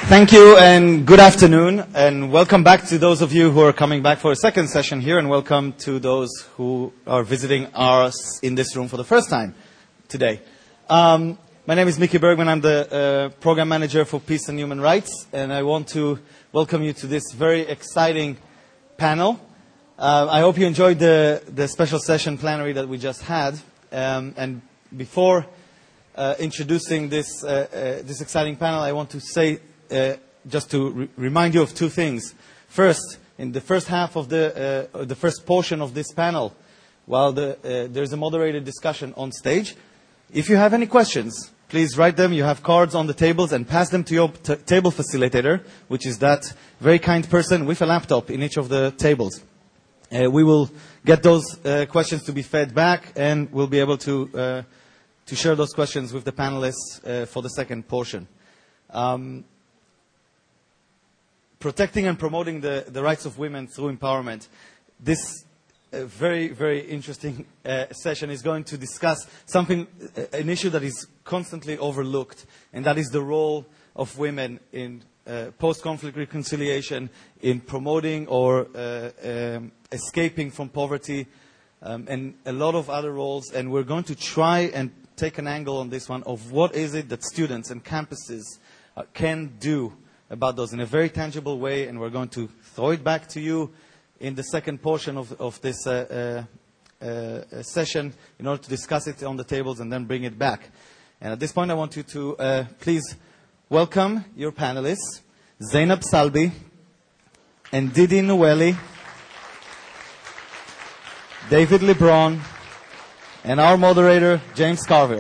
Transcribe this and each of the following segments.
Thank you and good afternoon, and welcome back to those of you who are coming back for a second session here, and welcome to those who are visiting us in this room for the first time today. My name is Mickey Bergman. I'm the Program Manager for Peace and Human Rights, and I want to welcome you to this very exciting panel. I hope you enjoyed the special session plenary that we just had, and before introducing this exciting panel, I want to say just to remind you of two things. First, in the first half of the first portion of this panel, while there's a moderated discussion on stage, if you have any questions, please write them. You have cards on the tables and pass them to your table facilitator, which is that very kind person with a laptop in each of the tables. We will get those questions to be fed back, and we'll be able to share those questions with the panelists for the second portion. Protecting and promoting the rights of women through empowerment. This very, very interesting session is going to discuss an issue that is constantly overlooked, and that is the role of women in post-conflict reconciliation, in promoting or escaping from poverty, and a lot of other roles. And we're going to try and take an angle on this one of what is it that students and campuses can do about those in a very tangible way, and we're going to throw it back to you in the second portion of this session in order to discuss it on the tables and then bring it back. And at this point, I want you to please welcome your panelists, Zainab Salbi and Didi Nueli, David Lebron, and our moderator, James Carver.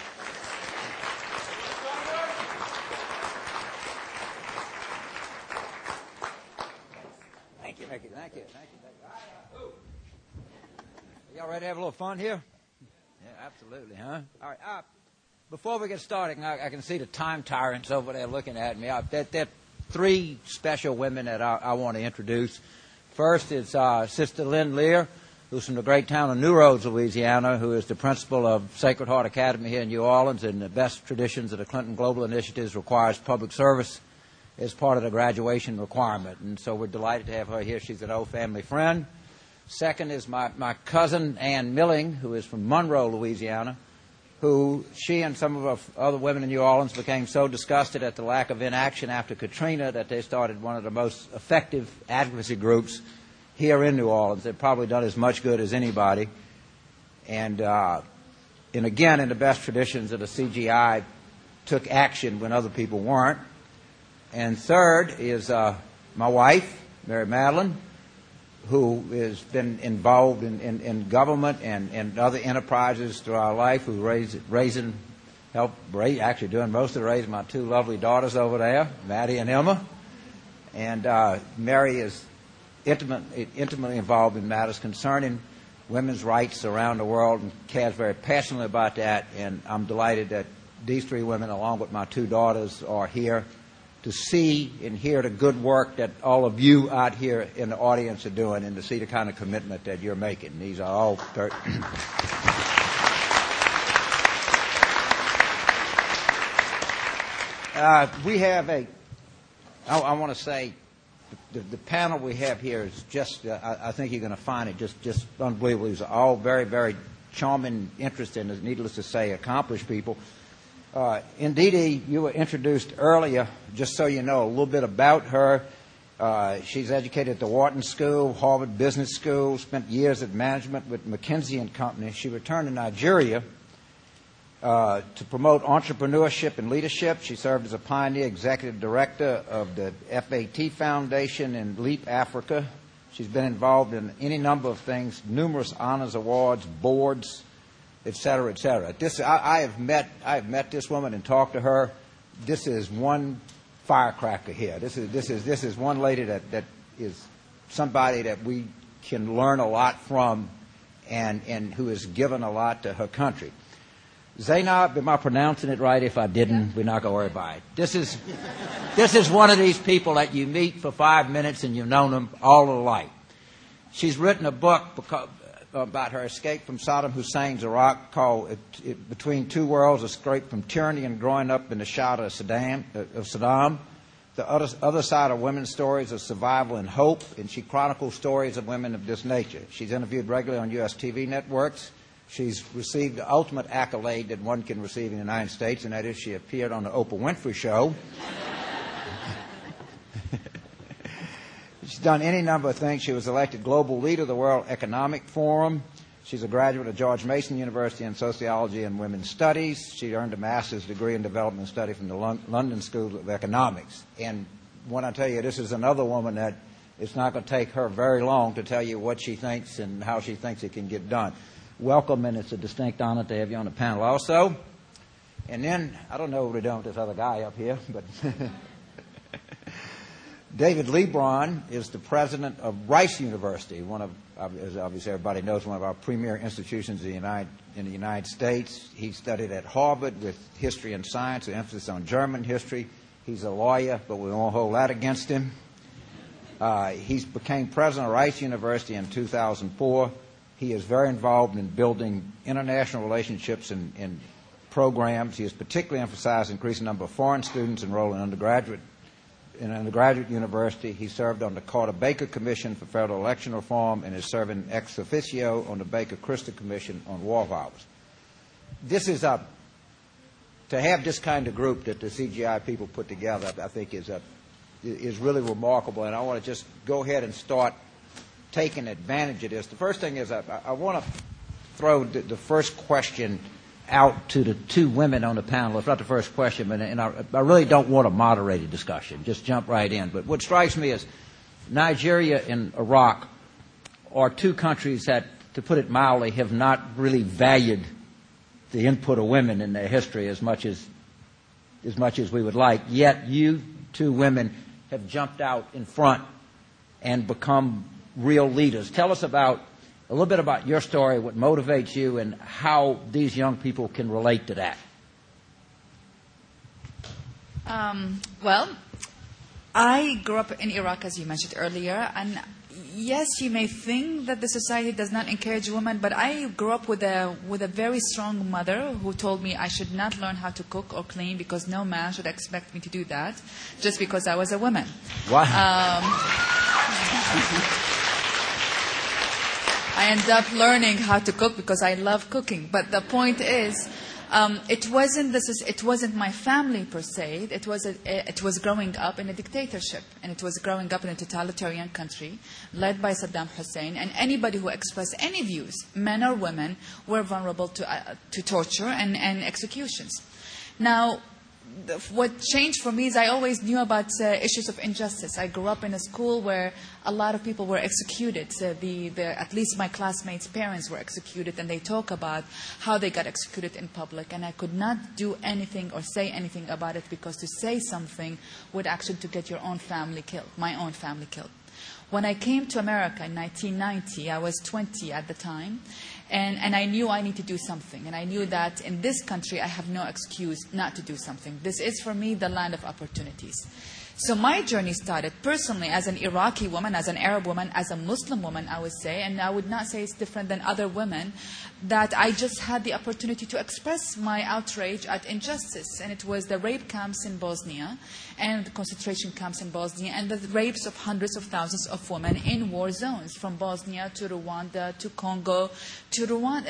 Ready to have a little fun here? Yeah, absolutely, huh? All right. Before we get started, I can see the time tyrants over there looking at me. There are three special women that I want to introduce. First is Sister Lynn Lear, who's from the great town of New Roads, Louisiana, who is the principal of Sacred Heart Academy here in New Orleans, and the best traditions of the Clinton Global Initiatives requires public service as part of the graduation requirement. And so we're delighted to have her here. She's an old family friend. Second is my cousin, Ann Milling, who is from Monroe, Louisiana, who she and some of our other women in New Orleans became so disgusted at the lack of inaction after Katrina that they started one of the most effective advocacy groups here in New Orleans. They've probably done as much good as anybody. And again, in the best traditions of the CGI, took action when other people weren't. And third is my wife, Mary Madeline, who has been involved in government and other enterprises through our life, who actually doing most of the raising my two lovely daughters over there, Maddie and Emma. And Mary is intimately involved in matters concerning women's rights around the world and cares very passionately about that. And I'm delighted that these three women, along with my two daughters, are here to see and hear the good work that all of you out here in the audience are doing, and to see the kind of commitment that you're making. These are all we have I want to say the panel we have here is just, I think you're going to find it just unbelievable. These are all very, very charming, interesting, and needless to say, accomplished people. Didi, you were introduced earlier, just so you know a little bit about her. She's educated at the Wharton School, Harvard Business School, spent years at management with McKinsey & Company. She returned to Nigeria to promote entrepreneurship and leadership. She served as a pioneer executive director of the FAT Foundation in Leap Africa. She's been involved in any number of things, numerous honors, awards, boards, et cetera, et cetera. I have met this woman and talked to her. This is one firecracker here. This is one lady that is somebody that we can learn a lot from, and who has given a lot to her country. Zainab, am I pronouncing it right? If I didn't, we're not going to worry about it. This is one of these people that you meet for 5 minutes and you've known them all of life. She's written a book about her escape from Saddam Hussein's Iraq called Between Two Worlds, Escape from Tyranny and Growing Up in the Shadow of Saddam. The Other Side of Women's Stories of Survival and Hope, and she chronicles stories of women of this nature. She's interviewed regularly on U.S. TV networks. She's received the ultimate accolade that one can receive in the United States, and that is she appeared on the Oprah Winfrey Show. She's done any number of things. She was elected Global Leader of the World Economic Forum. She's a graduate of George Mason University in Sociology and Women's Studies. She earned a master's degree in Development Study from the London School of Economics. And when I tell you this is another woman that it's not going to take her very long to tell you what she thinks and how she thinks it can get done. Welcome, and it's a distinct honor to have you on the panel also. And then, I don't know what we're doing with this other guy up here, but David Leebron is the president of Rice University, one of, as obviously everybody knows, one of our premier institutions in the United States. He studied at Harvard with history and science, with emphasis on German history. He's a lawyer, but we won't hold that against him. He became president of Rice University in 2004. He is very involved in building international relationships and programs. He has particularly emphasized increasing number of foreign students enrolled in undergraduate university. He served on the Carter-Baker Commission for Federal Election Reform and is serving ex officio on the Baker-Christie Commission on War Violence. This is to have this kind of group that the CGI people put together, I think is really remarkable, and I want to just go ahead and start taking advantage of this. The first thing is I want to throw the first question out to the two women on the panel. It's not the first question, but I really don't want a moderated discussion. Just jump right in. But what strikes me is Nigeria and Iraq are two countries that, to put it mildly, have not really valued the input of women in their history as much as we would like. Yet you two women have jumped out in front and become real leaders. Tell us a little bit about your story, what motivates you, and how these young people can relate to that. Well, I grew up in Iraq, as you mentioned earlier, and yes, you may think that the society does not encourage women, but I grew up with a very strong mother who told me I should not learn how to cook or clean because no man should expect me to do that just because I was a woman. Wow. I ended up learning how to cook because I love cooking. But the point is, it wasn't my family per se. It was growing up in a dictatorship, and it was growing up in a totalitarian country led by Saddam Hussein. And anybody who expressed any views, men or women, were vulnerable to torture and executions. Now, what changed for me is I always knew about issues of injustice. I grew up in a school where a lot of people were executed. At least my classmates' parents were executed, and they talk about how they got executed in public. And I could not do anything or say anything about it because to say something would actually to get your own family killed, my own family killed. When I came to America in 1990, I was 20 at the time, and I knew I need to do something. And I knew that in this country, I have no excuse not to do something. This is, for me, the land of opportunities. So my journey started personally as an Iraqi woman, as an Arab woman, as a Muslim woman, I would say, and I would not say it's different than other women, that I just had the opportunity to express my outrage at injustice. And it was the rape camps in Bosnia and the concentration camps in Bosnia and the rapes of hundreds of thousands of women in war zones, from Bosnia to Rwanda to Congo to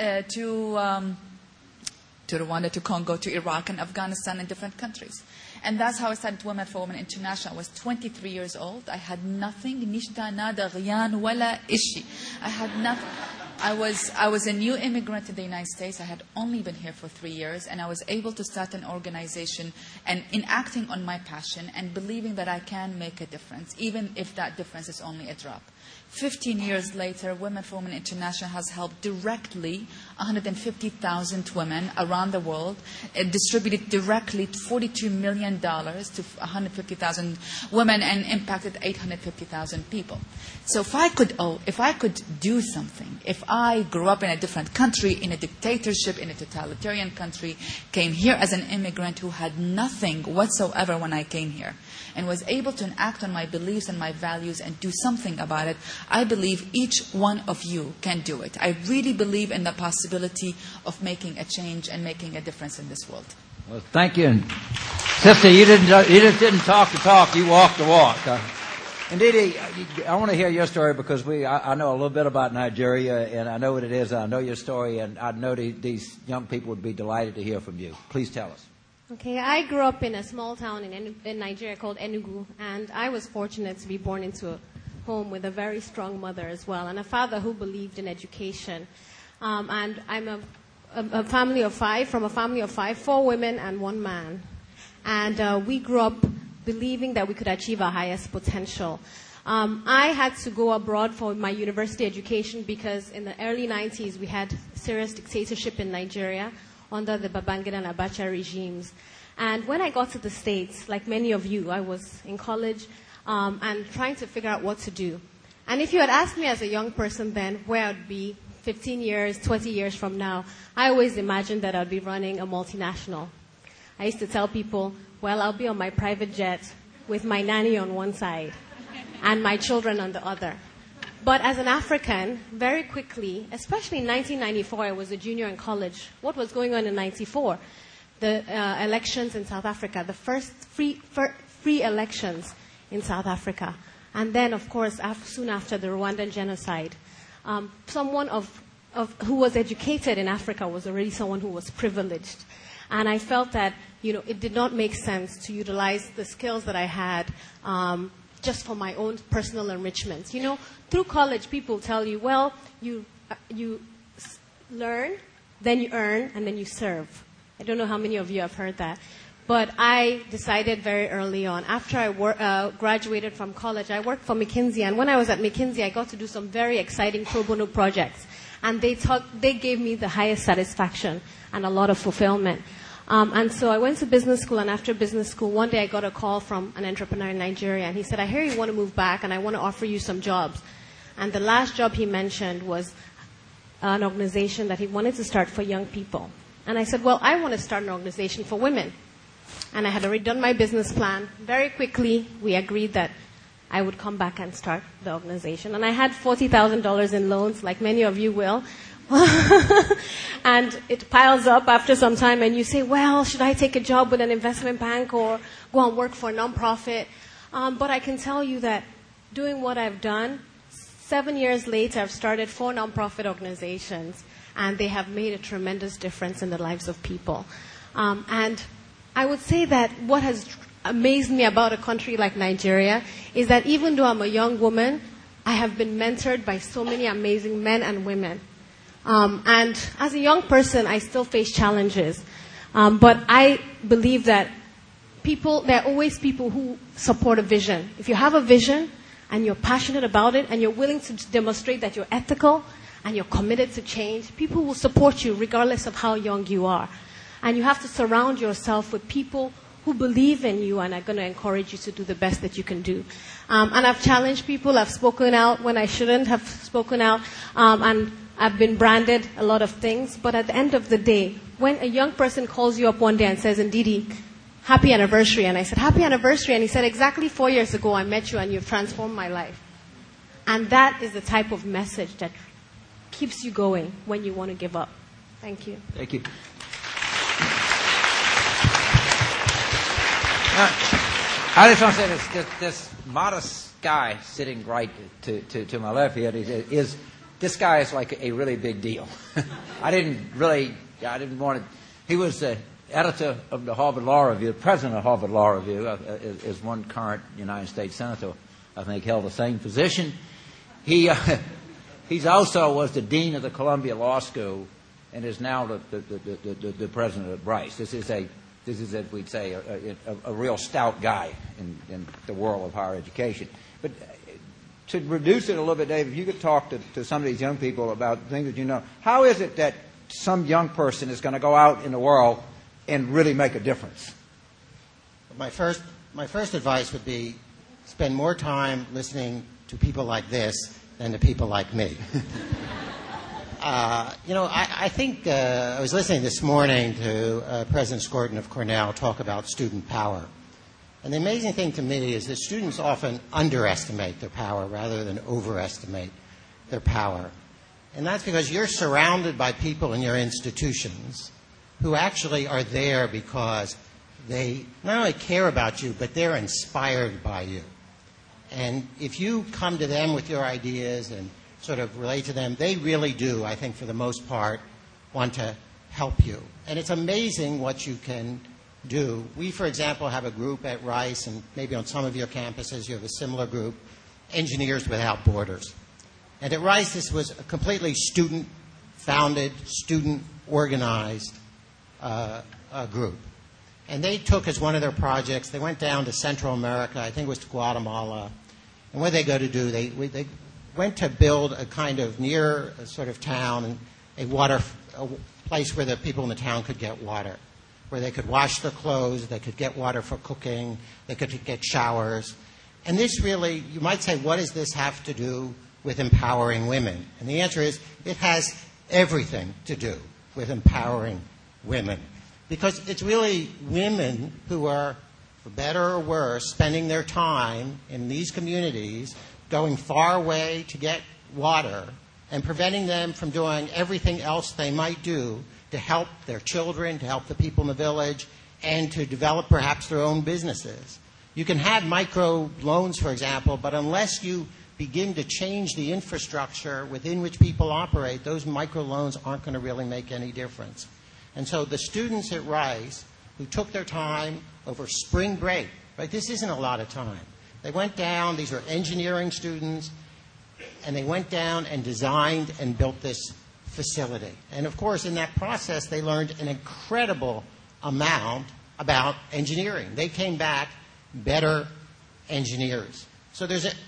Congo to Iraq and Afghanistan and different countries. And that's how I started Women for Women International. I was 23 years old. I had nothing. Nishta nada ghiyan wala ishi. I had nothing. I was a new immigrant in the United States. I had only been here for 3 years, and I was able to start an organization and in acting on my passion and believing that I can make a difference, even if that difference is only a drop. 15 years later, Women for Women International has helped directly 150,000 women around the world, distributed directly $42 million to 150,000 women, and impacted 850,000 people. So if I could do something, if I grew up in a different country, in a dictatorship, in a totalitarian country, came here as an immigrant who had nothing whatsoever when I came here, and was able to act on my beliefs and my values and do something about it, I believe each one of you can do it. I really believe in the possibility of making a change and making a difference in this world. Well, thank you. Sister, you just didn't talk the talk, you walked the walk. And Didi, I want to hear your story because I know a little bit about Nigeria, and I know what it is, and I know your story, and I know these young people would be delighted to hear from you. Please tell us. Okay, I grew up in a small town in Nigeria called Enugu, and I was fortunate to be born into a home with a very strong mother as well, and a father who believed in education. And I'm a family of five, from a family of five, 4 women and 1 man. And we grew up believing that we could achieve our highest potential. I had to go abroad for my university education because in the early 90s we had serious dictatorship in Nigeria under the Babangida and Abacha regimes. And when I got to the States, like many of you, I was in college and trying to figure out what to do. And if you had asked me as a young person then where I'd be 15 years, 20 years from now, I always imagined that I'd be running a multinational. I used to tell people, well, I'll be on my private jet with my nanny on one side and my children on the other. But as an African, very quickly, especially in 1994, I was a junior in college. What was going on in 94? The elections in South Africa, the first free elections in South Africa. And then, of course, soon after the Rwandan genocide. Someone who was educated in Africa was already someone who was privileged. And I felt that, it did not make sense to utilize the skills that I had just for my own personal enrichment. Through college, people tell you, well, you learn, then you earn, and then you serve. I don't know how many of you have heard that. But I decided very early on, after I graduated from college, I worked for McKinsey. And when I was at McKinsey, I got to do some very exciting pro bono projects. And they gave me the highest satisfaction and a lot of fulfillment. And so I went to business school, and after business school, one day I got a call from an entrepreneur in Nigeria, and he said, I hear you want to move back, and I want to offer you some jobs. And the last job he mentioned was an organization that he wanted to start for young people. And I said, well, I want to start an organization for women. And I had already done my business plan. Very quickly, we agreed that I would come back and start the organization. And I had $40,000 in loans, like many of you will. And it piles up after some time, and you say, well, should I take a job with an investment bank or go and work for a nonprofit? But I can tell you that doing what I've done, 7 years later, I've started 4 nonprofit organizations, and they have made a tremendous difference in the lives of people. And I would say that what has amazed me about a country like Nigeria is that even though I'm a young woman, I have been mentored by so many amazing men and women. And as a young person, I still face challenges. But I believe that there are always people who support a vision. If you have a vision and you're passionate about it and you're willing to demonstrate that you're ethical and you're committed to change, people will support you regardless of how young you are. And you have to surround yourself with people who believe in you and are going to encourage you to do the best that you can do. And I've challenged people. I've spoken out when I shouldn't have spoken out. And I've been branded a lot of things. But at the end of the day, when a young person calls you up one day and says, Ndidi, happy anniversary. And I said, happy anniversary. And he said, exactly 4 years ago I met you and you've transformed my life. And that is the type of message that keeps you going when you want to give up. Thank you. Thank you. I just want to say this modest guy sitting right to my left here this guy is like a really big deal. I didn't want to. He was the editor of the Harvard Law Review, the president of Harvard Law Review, is one current United States senator, I think, held the same position. He's also was the dean of the Columbia Law School and is now the president of Bryce. This is, as we'd say, a real stout guy in the world of higher education. But to reduce it a little bit, Dave, if you could talk to some of these young people about things that you know. How is it that some young person is going to go out in the world and really make a difference? My first advice would be spend more time listening to people like this than to people like me. I think I was listening this morning to President Skorton of Cornell talk about student power. And the amazing thing to me is that students often underestimate their power rather than overestimate their power. And that's because you're surrounded by people in your institutions who actually are there because they not only care about you, but they're inspired by you. And if you come to them with your ideas and sort of relate to them, they really do, I think, for the most part, want to help you. And it's amazing what you can do. We, for example, have a group at Rice, and maybe on some of your campuses you have a similar group, Engineers Without Borders. And at Rice, this was a completely student-founded, student-organized group. And they took as one of their projects, they went down to Central America, I think it was to Guatemala. And what they go to do, they went to build a kind of near a sort of town, a place where the people in the town could get water, where they could wash their clothes, they could get water for cooking, they could get showers. And this really, you might say, what does this have to do with empowering women? And the answer is, it has everything to do with empowering women. Because it's really women who are, for better or worse, spending their time in these communities, going far away to get water, and preventing them from doing everything else they might do to help their children, to help the people in the village, and to develop perhaps their own businesses. You can have micro loans, for example, but unless you begin to change the infrastructure within which people operate, those micro loans aren't going to really make any difference. And so the students at Rice who took their time over spring break, right? This isn't a lot of time. They went down, these were engineering students, and they went down and designed and built this facility. And of course, in that process, they learned an incredible amount about engineering. They came back better engineers. So there's a,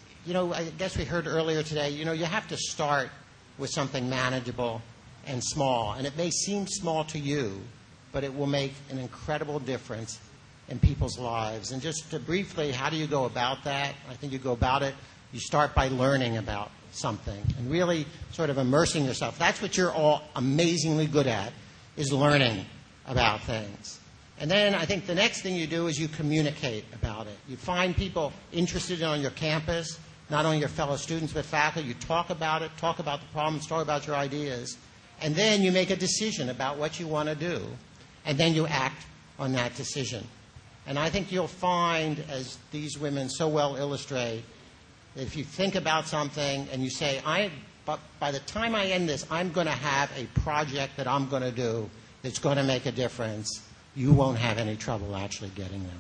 I guess we heard earlier today, you have to start with something manageable and small. And it may seem small to you, but it will make an incredible difference in people's lives. And just to briefly, how do you go about that? I think you go about it, you start by learning about something and really sort of immersing yourself. That's what you're all amazingly good at, is learning about things. And then I think the next thing you do is you communicate about it. You find people interested on your campus, not only your fellow students but faculty. You talk about it, talk about the problems, talk about your ideas. And then you make a decision about what you want to do. And then you act on that decision. And I think you'll find, as these women so well illustrate, that if you think about something and you say, but by the time I end this, I'm going to have a project that I'm going to do that's going to make a difference, you won't have any trouble actually getting them.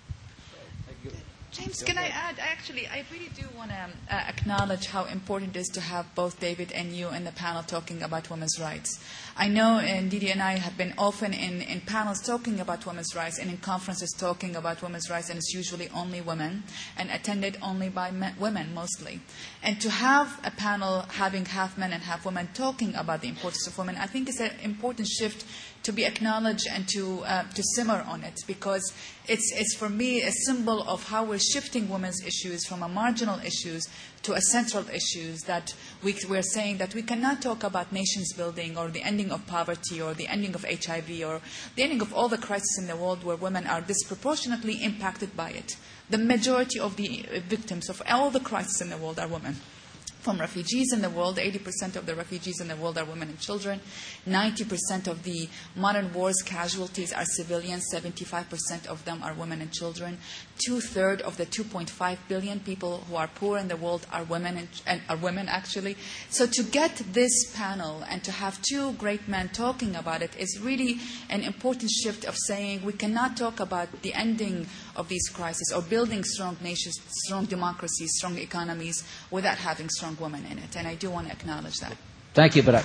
James, can I add? I really do want to acknowledge how important it is to have both David and you in the panel talking about women's rights. I know, and Didi and I have been often in panels talking about women's rights and in conferences talking about women's rights, and it's usually only women and attended only by women mostly. And to have a panel having half men and half women talking about the importance of women, I think is an important shift to be acknowledged and to simmer on it, because it's for me a symbol of how we're shifting women's issues from a marginal issues to a central issues, that we're saying that we cannot talk about nations building or the ending of poverty or the ending of HIV or the ending of all the crises in the world where women are disproportionately impacted by it. The majority of the victims of all the crises in the world are women. From refugees in the world, 80% of the refugees in the world are women and children. 90% of the modern wars casualties are civilians. 75% of them are women and children. 2/3 of the 2.5 billion people who are poor in the world are women and are women actually. So to get this panel and to have two great men talking about it is really an important shift of saying we cannot talk about the ending of these crises or building strong nations, strong democracies, strong economies without having strong women in it. And I do want to acknowledge that. Thank you, but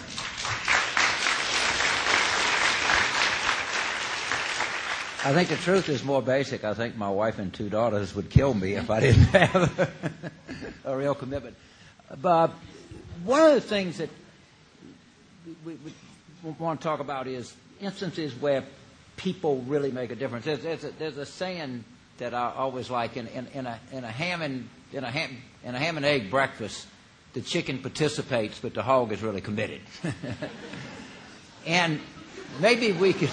I think the truth is more basic. I think my wife and 2 daughters would kill me if I didn't have a real commitment. But one of the things that we want to talk about is instances where people really make a difference. There's a saying that I always like in a ham and egg breakfast. The chicken participates, but the hog is really committed. And maybe we could,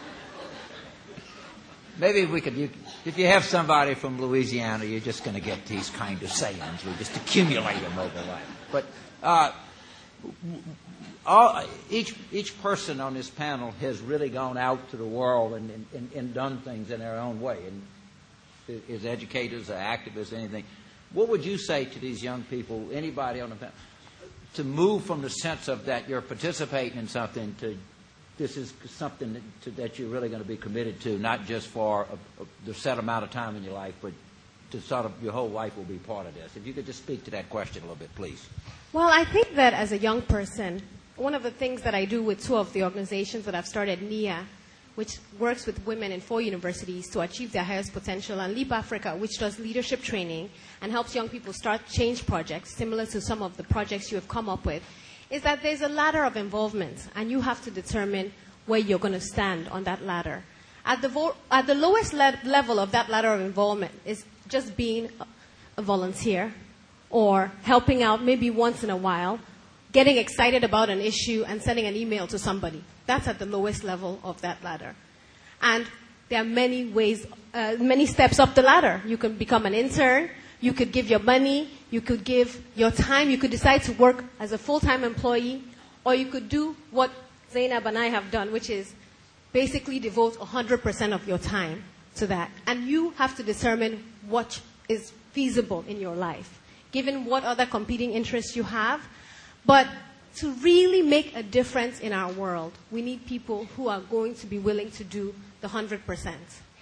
if you have somebody from Louisiana, you're just going to get these kind of sayings. We just accumulate them over life. But each person on this panel has really gone out to the world and done things in their own way, and as educators or activists, anything. What would you say to these young people, anybody on the panel, to move from the sense of that you're participating in something to this is something that you're really going to be committed to, not just for the set amount of time in your life, but to sort of your whole life will be part of this? If you could just speak to that question a little bit, please. Well, I think that as a young person, one of the things that I do with two of the organizations that I've started, NIA, which works with women in 4 universities to achieve their highest potential, and Leap Africa, which does leadership training and helps young people start change projects, similar to some of the projects you have come up with, is that there's a ladder of involvement, and you have to determine where you're going to stand on that ladder. At the lowest level of that ladder of involvement is just being a volunteer or helping out maybe once in a while, getting excited about an issue and sending an email to somebody. That's at the lowest level of that ladder. And there are many ways, many steps up the ladder. You can become an intern. You could give your money. You could give your time. You could decide to work as a full-time employee. Or you could do what Zainab and I have done, which is basically devote 100% of your time to that. And you have to determine what is feasible in your life, given what other competing interests you have. But to really make a difference in our world, we need people who are going to be willing to do the 100%.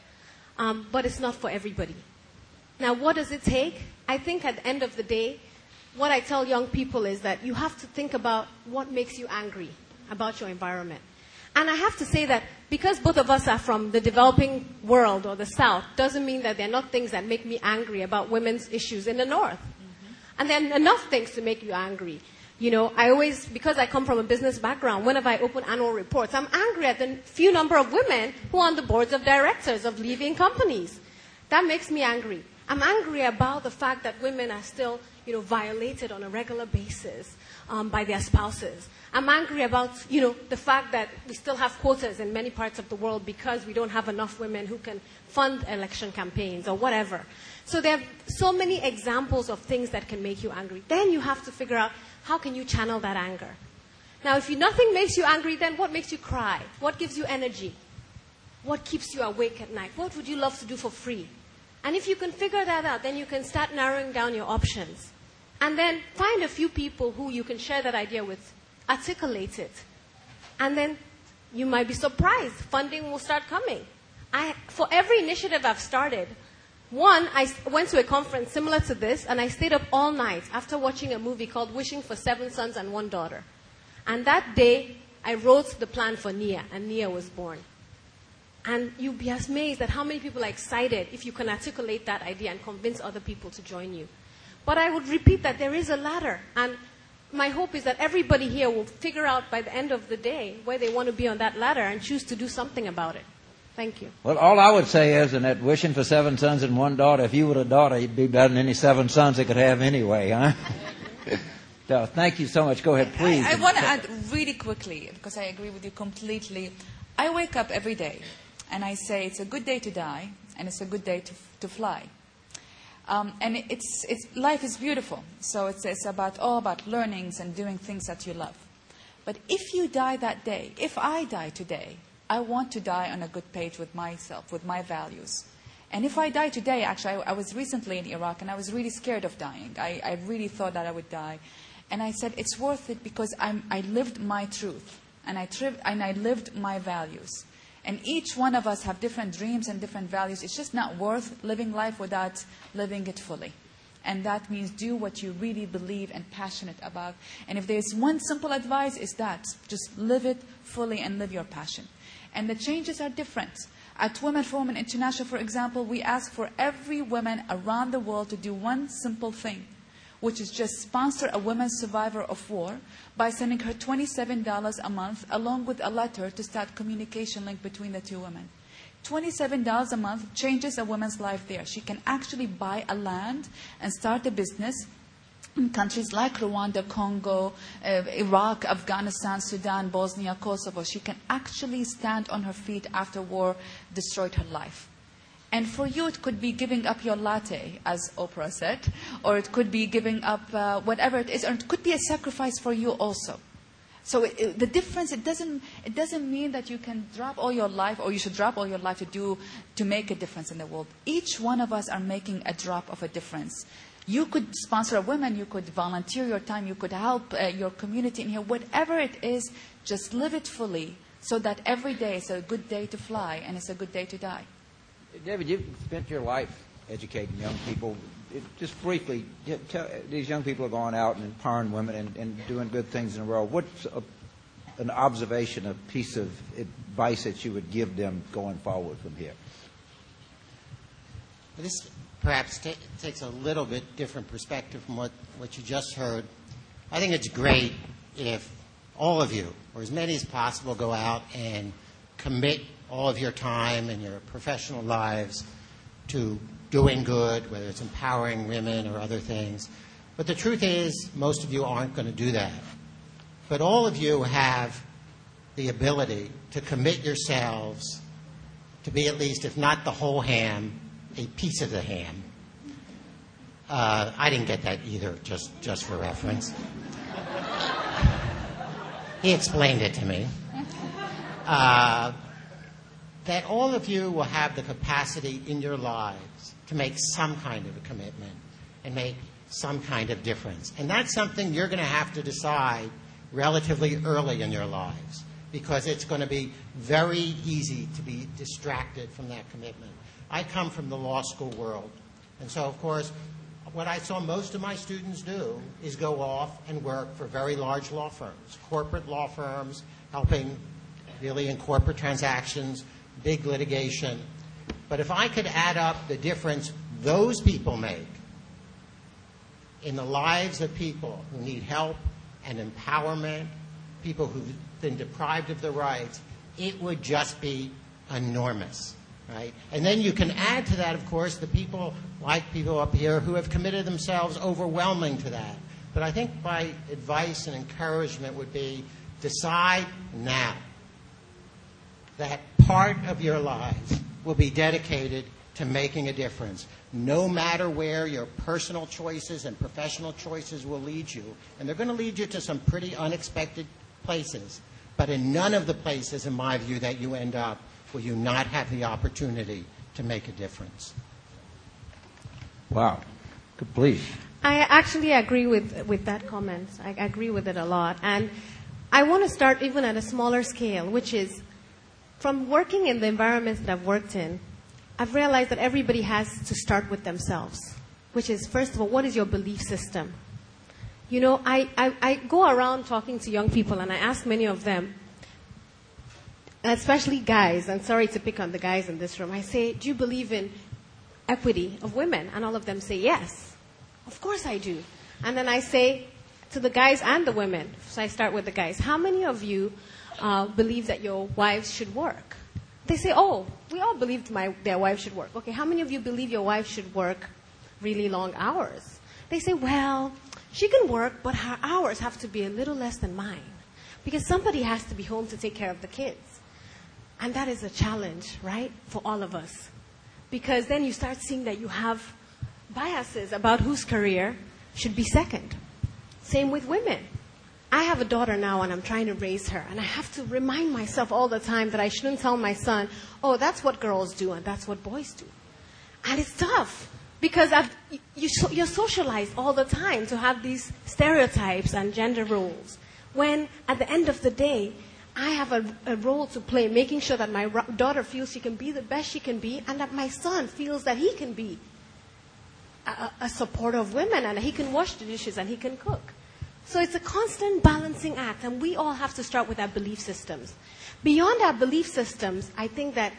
But it's not for everybody. Now, what does it take? I think at the end of the day, what I tell young people is that you have to think about what makes you angry about your environment. And I have to say that because both of us are from the developing world or the South, doesn't mean that there are not things that make me angry about women's issues in the North. Mm-hmm. And there are enough things to make you angry. You know, because I come from a business background, whenever I open annual reports, I'm angry at the few number of women who are on the boards of directors of leading companies. That makes me angry. I'm angry about the fact that women are still, violated on a regular basis by their spouses. I'm angry about, the fact that we still have quotas in many parts of the world because we don't have enough women who can fund election campaigns or whatever. So there are so many examples of things that can make you angry. Then you have to figure out, how can you channel that anger? Now, if nothing makes you angry, then what makes you cry? What gives you energy? What keeps you awake at night? What would you love to do for free? And if you can figure that out, then you can start narrowing down your options. And then find a few people who you can share that idea with, articulate it. And then you might be surprised. Funding will start coming. For every initiative I've started, I went to a conference similar to this, and I stayed up all night after watching a movie called Wishing for 7 Sons and 1 Daughter. And that day, I wrote the plan for NIA, and NIA was born. And you'll be amazed at how many people are excited if you can articulate that idea and convince other people to join you. But I would repeat that there is a ladder. And my hope is that everybody here will figure out by the end of the day where they want to be on that ladder and choose to do something about it. Thank you. Well, all I would say is, in that Wishing for 7 Sons and 1 Daughter, if you were a daughter, you'd be better than any 7 sons they could have anyway, huh? So, thank you so much. Go ahead, please. I want to add really quickly, because I agree with you completely. I wake up every day, and I say it's a good day to die, and it's a good day to fly. And life is beautiful. So it's all about learnings and doing things that you love. But if you die that day, if I die today, I want to die on a good page with myself, with my values. And if I die today, actually, I was recently in Iraq, and I was really scared of dying. I really thought that I would die. And I said, it's worth it because I lived my truth, and I lived my values. And each one of us have different dreams and different values. It's just not worth living life without living it fully. And that means do what you really believe and passionate about. And if there's one simple advice, is that just live it fully and live your passion. And the changes are different. At Women for Women International, for example, we ask for every woman around the world to do one simple thing, which is just sponsor a woman survivor of war by sending her $27 a month along with a letter to start communication link between the two women. $27 a month changes a woman's life there. She can actually buy a land and start a business in countries like Rwanda, Congo, Iraq, Afghanistan, Sudan, Bosnia, Kosovo. She can actually stand on her feet after war destroyed her life. And for you, it could be giving up your latte, as Oprah said, or it could be giving up whatever it is, or it could be a sacrifice for you also. So the difference, it doesn't mean that you can drop all your life, or you should drop all your life to make a difference in the world. Each one of us are making a drop of a difference. You could sponsor a woman, you could volunteer your time, you could help your community in here, whatever it is, just live it fully, so that every day is a good day to fly and it's a good day to die. David, you've spent your life educating young people. Just briefly, these young people are going out and empowering women and doing good things in the world. What's an observation, a piece of advice that you would give them going forward from here? This perhaps takes a little bit different perspective from what you just heard. I think it's great if all of you, or as many as possible, go out and commit all of your time and your professional lives to doing good, whether it's empowering women or other things. But the truth is, most of you aren't going to do that. But all of you have the ability to commit yourselves to be at least, if not the whole ham, a piece of the ham. I didn't get that either, just for reference. He explained it to me. That all of you will have the capacity in your lives to make some kind of a commitment and make some kind of difference. And that's something you're going to have to decide relatively early in your lives, because it's going to be very easy to be distracted from that commitment. I come from the law school world, and so, of course, what I saw most of my students do is go off and work for very large law firms, corporate law firms, helping really in corporate transactions, big litigation. But if I could add up the difference those people make in the lives of people who need help and empowerment, people who've been deprived of their rights, it would just be enormous, right? And then you can add to that, of course, the people like people up here who have committed themselves overwhelming to that. But I think my advice and encouragement would be, decide now that part of your lives will be dedicated to making a difference, no matter where your personal choices and professional choices will lead you. And they're going to lead you to some pretty unexpected places. But in none of the places, in my view, that you end up will you not have the opportunity to make a difference. Wow. Please. I actually agree with that comment. I agree with it a lot. And I want to start even at a smaller scale, which is, from working in the environments that I've worked in, I've realized that everybody has to start with themselves, which is, first of all, what is your belief system? You know, I go around talking to young people, and I ask many of them, especially guys, and sorry to pick on the guys in this room, I say, do you believe in equity of women? And all of them say, yes. Of course I do. And then I say to the guys and the women, so I start with the guys, how many of you believe that your wives should work? They say, oh, we all believe their wives should work. Okay, how many of you believe your wife should work really long hours? They say, well, she can work, but her hours have to be a little less than mine, because somebody has to be home to take care of the kids. And that is a challenge, right, for all of us. Because then you start seeing that you have biases about whose career should be second. Same with women. I have a daughter now, and I'm trying to raise her. And I have to remind myself all the time that I shouldn't tell my son, oh, that's what girls do and that's what boys do. And it's tough, because you're socialized all the time to have these stereotypes and gender roles. When, at the end of the day, I have a role to play, making sure that my daughter feels she can be the best she can be, and that my son feels that he can be a supporter of women, and he can wash the dishes and he can cook. So it's a constant balancing act, and we all have to start with our belief systems. Beyond our belief systems, I think that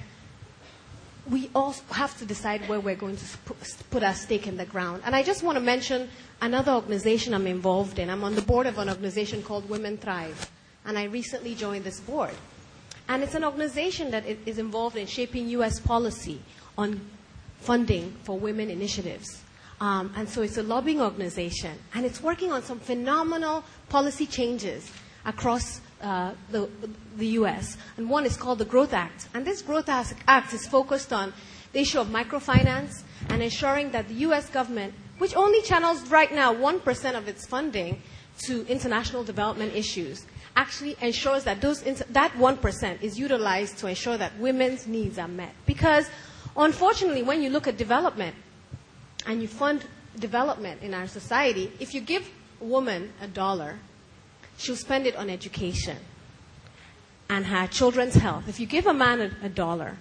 we all have to decide where we're going to put our stake in the ground. And I just want to mention another organization I'm involved in. I'm on the board of an organization called Women Thrive, and I recently joined this board. And it's an organization that is involved in shaping U.S. policy on funding for women initiatives. And so it's a lobbying organization, and it's working on some phenomenal policy changes across the U.S. And one is called the Growth Act. And this Growth Act is focused on the issue of microfinance, and ensuring that the U.S. government, which only channels right now 1% of its funding to international development issues, actually ensures that that 1% is utilized to ensure that women's needs are met. Because, unfortunately, when you look at development and you fund development in our society, if you give a woman $1, she'll spend it on education and her children's health. If you give a man $1,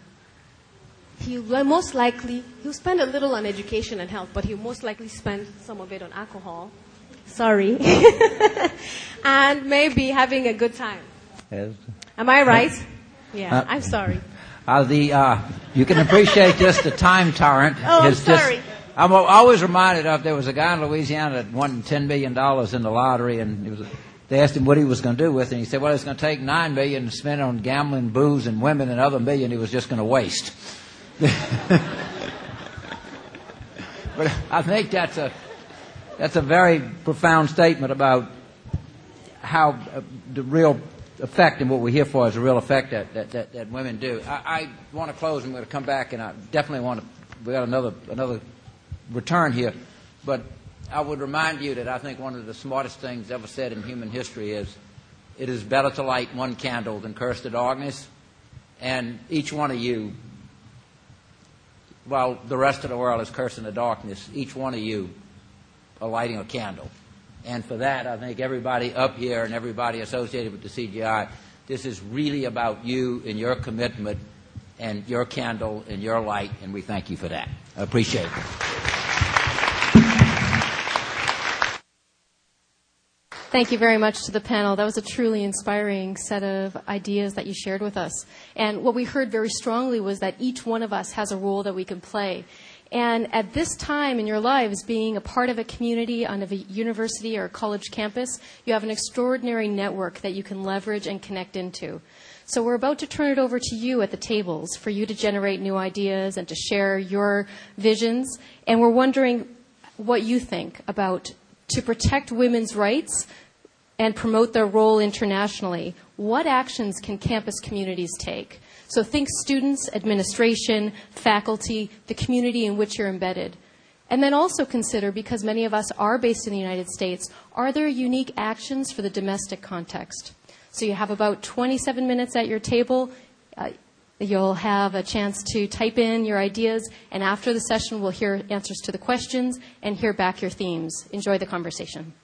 he'll spend a little on education and health, but he'll most likely spend some of it on alcohol. Sorry. And maybe having a good time. Yes. Am I right? Yeah, I'm sorry. You can appreciate just the time torrent. Oh, I'm sorry. I'm always reminded of, there was a guy in Louisiana that won $10 million in the lottery, and they asked him what he was going to do with it, and he said, well, he's going to take $9 million and spend it on gambling, booze, and women, and other $1 million he was just going to waste. But I think that's a very profound statement about how the real effect, and what we're here for is the real effect that women do. I want to close. I'm going to come back, and I definitely want to. We got another return here, but I would remind you that I think one of the smartest things ever said in human history is, "It is better to light one candle than curse the darkness." And each one of you, while the rest of the world is cursing the darkness, each one of you are lighting a candle. And for that, I think everybody up here and everybody associated with the CGI, this is really about you and your commitment and your candle and your light, and we thank you for that. I appreciate it. Thank you very much to the panel. That was a truly inspiring set of ideas that you shared with us. And what we heard very strongly was that each one of us has a role that we can play. And at this time in your lives, being a part of a community on a university or a college campus, you have an extraordinary network that you can leverage and connect into. So we're about to turn it over to you at the tables for you to generate new ideas and to share your visions. And we're wondering what you think about, to protect women's rights and promote their role internationally, what actions can campus communities take? So think students, administration, faculty, the community in which you're embedded. And then also consider, because many of us are based in the United States, are there unique actions for the domestic context? So you have about 27 minutes at your table. You'll have a chance to type in your ideas, and after the session we'll hear answers to the questions and hear back your themes. Enjoy the conversation.